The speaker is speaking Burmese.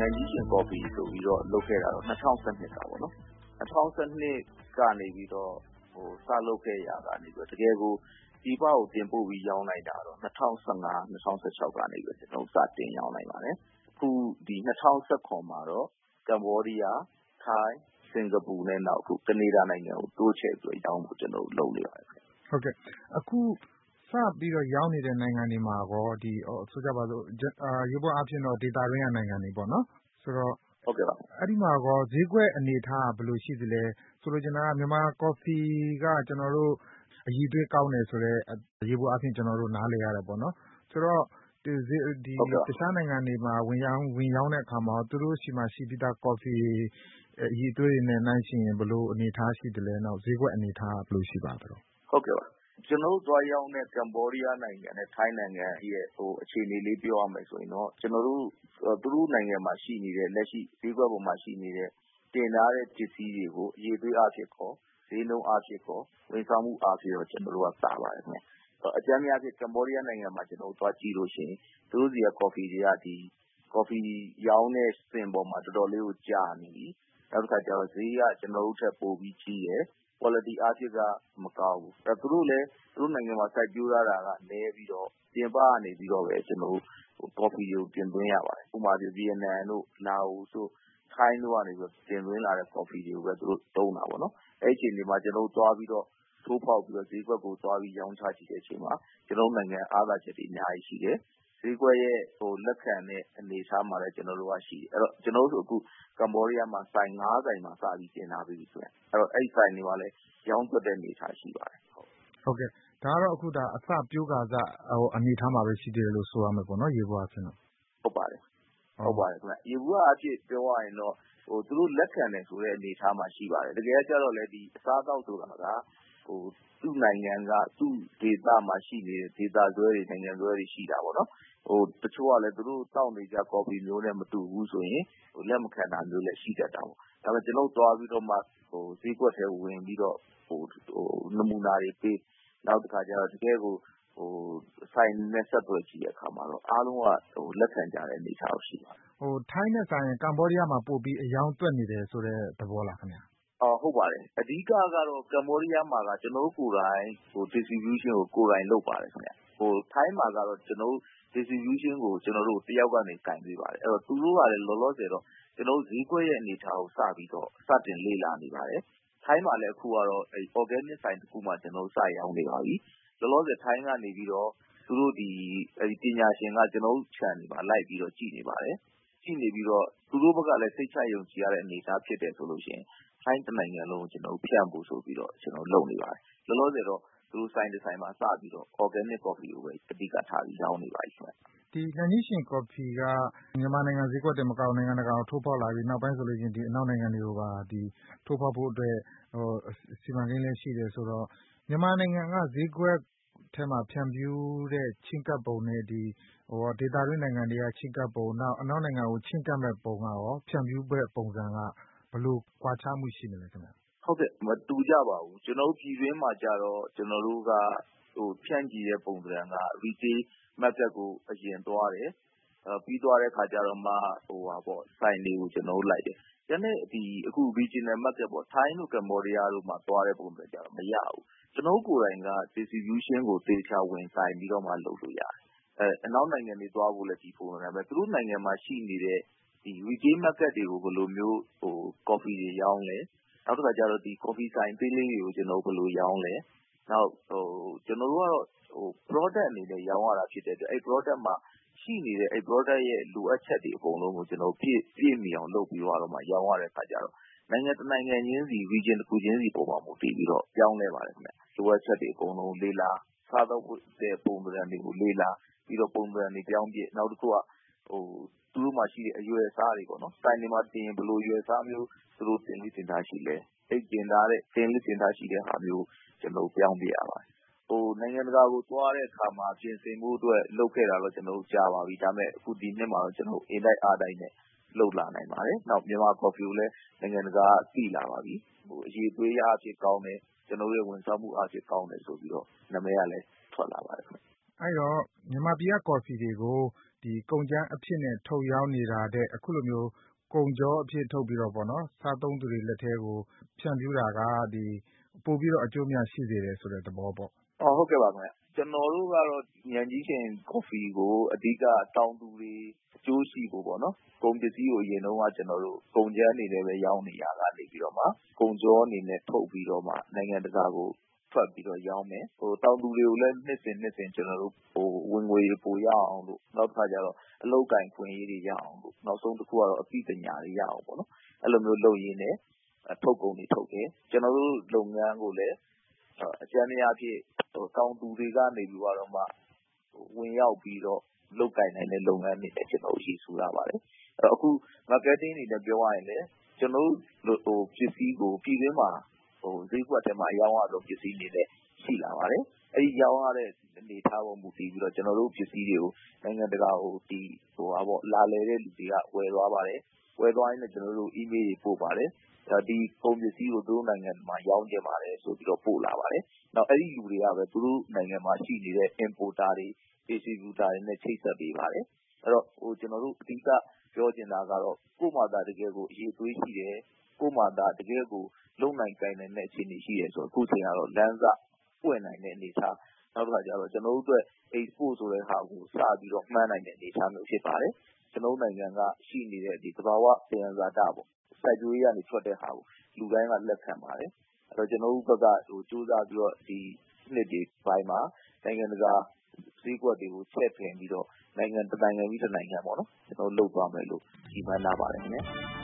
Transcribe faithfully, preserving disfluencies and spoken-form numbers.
နိုင်ငံကြီးရှင်ကော်ဖီဆိုပြီးတော့လုပ်ခဲ့တာတော့၂၀၁၂ကပေါ့နော်၂၀၁၂ကနေပြီးတော့ဟိုစလုပ်ခဲ့ရတာနေပြီးတကယ်ကိုဒီပကိုတင်ပို့ပြီးရောင်းလိုက်တာတော့၂၀၁၅ ၂၀၁၆ကနေပြီးကျွန်တော်စတင်ရောင်းလိုက်ပါတယ်အခုဒီ၂၀၁၇မှာတော့ကမ္ဘောဒီးယားထိုင်းစင်ကာပူနဲ့နောက်အခုကနေဒါနိုင်ငံကိုတိုးချဲ့ပြီးရောင်းဖို့ကျွန်တော်လုပ်နေပါတယ်ဟုတ်ကဲ့အခုစပြီးတော့ရောင်းနေတဲ့နိုင်ငံတွေမှာကောဒီဆိုကြပါစို့ရေပေါ်အဖြစ်တော့ဒေတာရင်းကနိုင်ငံတွေပေါ့နော်ဆိုတော့ဟုတ်ကဲ့ပါအဲ့ဒီမှာကောဈေးကွက်အနေထားဘယ်လိုရှိသလဲဆိုလိုချင်တာကမြန်မာကော်ဖီကကျွန်တော်တို့အရည်အသွေးကောင်းတယ်ဆိုတော့ရေပေါ်အဖြစ်ကျွန်တော်တို့နားလည်ရတယ်ပေါ့နော်ဆိုတော့ဒီဒီတခြားနိုင်ငံတွေမှာဝင်ရောင်းဝင်ရောင်းတဲ့အခါမှာသူတို့ရှိမှရှိပြီးသားကော်ဖီအရည်အသွေးတွေနဲ့နှိုင်းယှဉ်ရင်ဘယ်လိုအနေထားရှိသလဲနောက်ဈေးကွက်အနေထားဘယ်လိုရှိပါသလဲဟုတ်ကဲ့ပါကျွန်တော်တို့သွားရောက်တဲ့ကမ္ဘောဒီးယားနိုင်ငံနဲ့ထိုင်းနိုင်ငံရဲ့ဟိုအခြေအနေလေးပြောရမယ်ဆိုရင်တော့ကျွန်တော်တို့သူတို့နိုင်ငံမှာရှိနေတဲ့လက်ရှိဈေးကွက်ပေါ်မှာရှိနေတဲ့တင်ထားတဲ့ပစ္စည်းတွေကိုအရေးသွေးအဖြစ်ခေါ်ဈေးနှုန်းအဖြစ်ခေါ်ဝန်ဆောင်မှုအဖြစ်တော့ကျွန်တော်တို့ကစပါတယ်ခင်ဗျအကြမ်းများဖြစ်ကမ္ဘောဒီးယားနိုင်ငံမှာကျွန်တော်တို့သွားကြည့်လို့ရှိရင်သူတို့စီကကော်ဖီတွေကဒီကော်ဖီရောင်းတဲ့စင်ပေါ်မှာတော်တော်လေးကိုကြာနေပြီနောက်တစ်ခါကျတော့ဈေးကကျွန်တော်တို့ထက်ပိုပြီးကြီးရယ် quality အဖြစ်ကမကောင်းဘူးအဲသူတို့လည်းသူတို့နိုင်ငံမှာစိုက်ပျိုးထားတာကနည်းပြီးတော့ပြင်ပကနေပြီးတော့ပဲကျွန်တော်တို့ကော်ဖီကိုတင်သွင်းရပါတယ်ဥပမာပြဗီယက်နမ်တို့လာအိုတို့ထိုင်းတို့ကနေပြီးတင်သွင်းလာတဲ့ကော်ဖီတွေကိုပဲသူတို့သုံးတာပေါ့နော်အဲ့ဒီအချိန်ဒီမှာကျွန်တော်တို့သွားပြီးတော့ထိုးပေါက်ပြီးတော့ဈေးကွက်ကိုသွားပြီးရောင်းချကြည့်တဲ့အချိန်မှာကျွန်တော်နိုင်ငံအားသာချက်တွေအများကြီးရှိတယ်ဈေးကွက်ရဲ့ဟိုလက်ခံတဲ့အနေအထားမှာလည်းကျွန်တော်တို့ကရှိတယ်အဲ့တော့ကျွန်တော်တို့အခုကမ္ဘောဒီးယားမှာစိုင်၅စိုင်မှာစပြီးတင်ထားပြီးဆိုရင်အဲ့တော့အဲ့စိုင်တွေမှာလည်းရောင်းသွက်တဲ့အနေအထားရှိပါတယ်ဟုတ်ဟုတ်ကဲ့ဒါကတော့အခုဒါအစပြိုးကာစဟိုအနေထားမှာပဲရှိသေးတယ်လို့ဆိုရမယ်ပေါ့နော်ရေပေါ်အဖြစ်တော့ဟုတ်ပါတယ်ဟုတ်ပါတယ်ခင်ဗျရေပေါ်အဖြစ်ပြောရရင်တော့ဟိုသူတို့လက်ခံတယ်ဆိုတဲ့အနေအထားမှာရှိပါတယ်တကယ်ကြတော့လေဒီအစားအသောက်ဆိုတာကဟိုသူ့နိုင်ငံကသူ့ဒေသမှာရှိနေတဲ့ဒေသဆွဲတွေနိုင်ငံဆွဲတွေရှိတာပေါ့နော်ဟိုတချို့ကလည်းသူတို့တောက်နေကြကော်ဖီမျိုးနဲ့မတူဘူးဆိုရင်ဟိုလက်မခံတာမျိုးလည်းရှိတတ်တာပေါ့ဒါပေမဲ့ကျွန်တော်သွားပြီးတော့မှဟိုဈေးကွက်ထဲဝင်ပြီးတော့ဟိုဟိုနမူနာတွေပေးနောက်တစ်ခါကျတော့တကယ်ကိုဟိုဆိုင်နဲ့ဆက်သွယ်ကြည့်တဲ့အခါမှာတော့အားလုံးကဟိုလက်ခံကြတဲ့အနေအထားရှိပါတယ်ဟိုထိုင်းနဲ့ဆိုင်ကမ္ဘောဒီးယားမှာပို့ပြီးအယောင်တွက်နေတယ်ဆိုတဲ့သဘောလားခင်ဗျာအော်ဟုတ်ပါတယ်အဓိကကတော့ကမ္ဘောဒီးယားမှာကကျွန်တော်တို့ကိုယ်တိုင်ဟို distribution ကိုကိုယ်တိုင်လုပ်ပါတယ်ခင်ဗျဟိုထိုင်းမှာကတော့ကျွန်တော်တို့ distribution ကိုကျွန်တော်တို့တယောက်ကနေကင်ပေးပါတယ်အဲ့တော့သူတို့ကလည်းလောလောဆယ်တော့ကျွန်တော်တို့ဈေးကွက်ရဲ့အနေအထားကိုစပြီးတော့စတင်လေ့လာနေပါတယ်ထိုင်းမှာလည်းအခုကတော့အဲ organic ဆိုင်တစ်ခုမှကျွန်တော်တို့စရောင်းနေပါပြီလောလောဆယ်ထိုင်းကနေပြီးတော့သူတို့ဒီအဲဒီပညာရှင်ကကျွန်တော်တို့ channel မှာလိုက်ပြီးတော့ကြည့်နေပါတယ်ကြည့်နေပြီးတော့သူတို့ဘက်ကလည်းစိတ်ချယုံကြည်ရတဲ့အနေအထားဖြစ်တယ်ဆိုလို့ရှိရင်ထိုင်းတနိုင်ငံလုံးကိုကျွန်တော်တို့ဖြန့်ဖို့ဆိုပြီးတော့ကျွန်တော်လုပ်နေပါတယ်လောလောဆယ်တော့သူတို့ဆိုင်တစ်ဆိုင်မှာစပြီးတော့ organic coffee ကိုပဲအဓိကထားပြီးရောင်းနေပါပြီခင်ဗျဒီနိုင်ငံကြီးရှင်ကော်ဖီကမြန်မာနိုင်ငံဈေးကွက်တွေမကောက်နိုင်ငံတကာကိုထိုးဖောက်လာပြီးနောက်ပိုင်းဆိုလို့ရှိရင်ဒီအနောက်နိုင်ငံတွေကိုပါဒီထိုးဖောက်ဖို့အတွက်ဟိုစီမံကိန်းလည်းရှိတယ်ဆိုတော့မြန်မာနိုင်ငံကဈေးကွက်ထဲမှာဖြန့်ဖြူးတဲ့ချင်းကပ်ပုံနဲ့ဒီဟိုဒေတာရင်းနိုင်ငံတွေကချင်းကပ်ပုံနောက်အနောက်နိုင်ငံကိုချင်းကပ်မဲ့ပုံကရောဖြန့်ဖြူးတဲ့ပုံစံကဘယ်လိုကွာခြားမှုရှိနေလဲခင်ဗျဟုတ်ကဲ့မတူကြပါဘူးကျွန်တော်တို့ပြည်တွင်းမှာကြတော့ကျွန်တော်တို့ကဟိုဖြန့်ကြည့်တဲ့ပုံစံက retail market ကိုအရင်သွားတယ်အဲပြီးသွားတဲ့ခါကျတော့မှဟိုပါပေါ့ဆိုင်တွေကိုကျွန်တော်တို့လိုက်တယ်ကျန်တဲ့ဒီအခု regional market ပေါ့ထိုင်းတို့ကမ္ဘောဒီးယားတို့မှာသွားတဲ့ပုံစံကြတော့မရဘူးကျွန်တော်ကိုယ်တိုင်က distribution ကိုသေချာဝင်ဆိုင်ပြီးတော့မှလုပ်လို့ရတယ်အဲအနောက်နိုင်ငံတွေသွားဖို့လည်းဒီပုံစံပဲသူတို့နိုင်ငံမှာရှိနေတဲ့ဒီ retail market တွေကိုဘယ်လိုမျိုးဟို coffee တွေရောင်းလဲနောက်တစ်ခါကျတော့ဒီ coffee ဆိုင်သေးလေးတွေကိုကျွန်တော်ဘယ်လိုရောင်းလဲနောက်ဟိုကျွန်တော်တို့ကတော့ဟို product အနေနဲ့ရောင်းရတာဖြစ်တဲ့အတွက်အဲ့ product မှာရှိနေတဲ့အဲ့ product ရဲ့လိုအပ်ချက်တွေအကုန်လုံးကိုကျွန်တော်ပြည့်ပြည့်မီအောင်လုပ်ပြီးတော့မှရောင်းရတဲ့အခါကျတော့နိုင်ငံတကာနိုင်ငံချင်းစီ region တစ်ခုချင်းစီပုံမှာမူတည်ပြီးတော့ပြောင်းလဲပါတယ်ခင်ဗျလိုအပ်ချက်တွေအကုန်လုံးလေးလာစားတော့တဲ့ပုံစံတွေကိုလေးလာပြီးတော့ပုံစံတွေပြောင်းပြနောက်တစ်ခုကဟိုသူတို့မှာရှိတဲ့အရွယ်အစားတွေပေါ့နော်ဆိုင်တွေမှာတင်ဘယ်လိုအရွယ်အစားမျိုးသူတို့တင်ပြီးတင်ထားရှိလဲအိတ်တင်ထားတဲ့တင်လေးတင်ထားရှိတဲ့ဟာမျိုးကျွန်တော်ပြောင်းပြရပါတယ်ဟိုနိုင်ငံတကာကိုသွားတဲ့အခါမှာပြင်ဆင်မှုအတွက်လုပ်ခဲ့တာတော့ကျွန်တော်ကြားပါပြီဒါပေမဲ့အခုဒီနှစ်မှာတော့ကျွန်တော်အင်တိုက်အားတိုက်နဲ့လုပ်လာနိုင်ပါတယ်နောက်မြန်မာကော်ဖီကိုလည်းနိုင်ငံတကာသိလာပါပြီဟိုအရေးသွေးရအဖြစ်ကောင်းတယ်ကျွန်တော်ရဲ့ဝန်ဆောင်မှုအဖြစ်ကောင်းတယ်ဆိုပြီးတော့နာမည်ကလည်းထွက်လာပါတယ်ခင်ဗျအဲ့တော့မြန်မာပြည်ကကော်ဖီတွေကိုကုန်ကြမ်းအဖြစ်နဲ့ထုတ်ရောင်းနေတာထက်အခုလိုမျိုးကုန်ချောအဖြစ်ထုတ်ပြီးတော့ပေါ့နော်စားသုံးသူတွေလက်ထဲကိုဖြန့်ဖြူးတာကပိုပြီးတော့အကျိုးများရှိစေတယ်ဆိုတဲ့သဘောပေါ့။ဟုတ်ကဲ့ပါခင်ဗျ။ကျနော်တို့ကတော့ဉာဏ်ကြီးရှင်ကော်ဖီကိုအဓိကတောင်သူတွေအကျိုးရှိဖို့ပေါ့နော်။ကုန်ပစ္စည်းကိုအရင်တုန်းကကျနော်တို့ကုန်ကြမ်းအနေနဲ့ပဲရောင်းနေရာကနေပြီးတော့မှကုန်ချောအနေနဲ့ထုတ်ပြီးတော့မှနိုင်ငံတကာကိုထွက်ပြီးတော့ရောင်းမယ်။တောင်သူတွေကိုလည်းနှစ်စဉ်နှစ်စဉ်ကျနော်တို့ဝင်ငွေတွေပိုရအောင်လို့နောက်တစ်ခါကျတော့အလုပ်အကိုင်အခွင့်အရေးတွေရအောင်လို့နောက်ဆုံးတစ်ခုကတော့အသိပညာတွေရအောင်ပေါ့နော်။အဲလိုမျိုးလုပ်ရင်းနဲ့ထုတ်ကုန်တွေထုတ်တယ်။ကျနော်တို့လုပ်ငန်းကိုလည်းအကြမ်းအားဖြင့်တောင်သူတွေကနေပြီးတော့မှဝင်ရောက်ပြီးတော့လုပ်ကိုင်နိုင်တဲ့လုပ်ငန်းတွေနဲ့ကျနော်တို့ရည်စူးထားပါတယ်။အခု marketing အနေနဲ့ပြောရရင်လည်းကျနော်တို့ပစ္စည်းကိုပြည်တွင်းမှာဈေးကွက်ထဲမှာရောင်းရဆုံးပစ္စည်းအနေနဲ့ရှိလာပါတယ်။အဲဒီရောင်းရတဲ့အနေအထားပေါ်မူတည်ပြီးတော့ကျနော်တို့ပစ္စည်းတွေကိုနိုင်ငံတကာကိုလာလည်တဲ့လူတွေကဝယ်သွားပါတယ်။ဝယ်သွားရင်းနဲ့ကျနော်တို့ email တွေပို့ပါတယ်။ဒီကုန်ပစ္စည်းကိုသူတို့နိုင်ငံမှာရောင်းချင်ပါတယ်ဆိုပြီးတော့ပို့လာပါတယ်။နောက်အဲဒီလူတွေကပဲသူတို့နိုင်ငံမှာရှိနေတဲ့ importer တွေ distributor တွေနဲ့ချိတ်ဆက်ပေးပါတယ်။အဲဒီတော့ကျနော်တို့အဓိကပြောချင်တာကတော့ကိုယ့်မှာသာတကယ်ကိုအရည်အသွေးရှိတယ်။ကိုယ့်မှာသာတကယ်ကိုလုပ်နိုင်ကိုင်နိုင်တဲ့အခြေအနေရှိတယ်ဆိုတော့အခုချိန်ကတော့လမ်းစပွင့်နိုင်တဲ့အနေအထားနောက်တစ်ခါကျတော့ကျနော်တို့အတွက် export ဆိုတဲ့ဟာကိုစပြီးတော့မှန်းနိုင်တဲ့အနေအထားမျိုးဖြစ်ပါတယ်။ကျနော်တို့နိုင်ငံကရှိနေတဲ့သဘာဝသယံဇာတပေါ့စိုက်ပျိုးရေးကနေထွက်တဲ့ဟာကိုလူတိုင်းကလက်ခံပါတယ်။အဲတော့ကျနော်တို့ဘက်ကကြိုးစားပြီးတော့ဒီနှစ်တွေပိုင်းမှာနိုင်ငံတကာဈေးကွက်တွေကိုချဲ့ထွင်ပြီးတော့နိုင်ငံတစ်နိုင်ငံပြီးတစ်နိုင်ငံပေါ့နော်ကျနော်တို့လုပ်သွားမယ်လို့ရည်မှန်းထားပါတယ်ခင်ဗျာ။